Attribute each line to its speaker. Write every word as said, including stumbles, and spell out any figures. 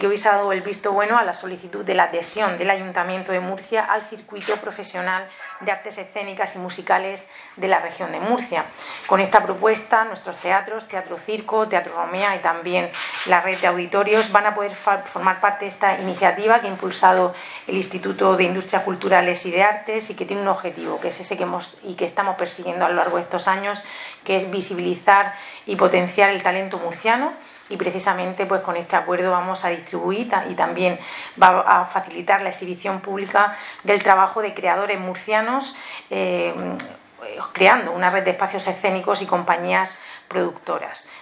Speaker 1: que hoy se ha dado el visto bueno a la solicitud de la adhesión del Ayuntamiento de Murcia al circuito profesional de artes escénicas y musicales de la región de Murcia. Con esta propuesta, nuestros teatros, Teatro Circo, Teatro Romea y también la red de auditorios van a poder formar parte de esta iniciativa que ha impulsado el Instituto de Industrias Culturales y de Artes y que tiene un objetivo, que es ese que hemos y que estamos persiguiendo a lo largo de estos años, que es visibilizar y potenciar el talento murciano. Y precisamente pues con este acuerdo vamos a distribuir y también va a facilitar la exhibición pública del trabajo de creadores murcianos, eh, creando una red de espacios escénicos y compañías productoras.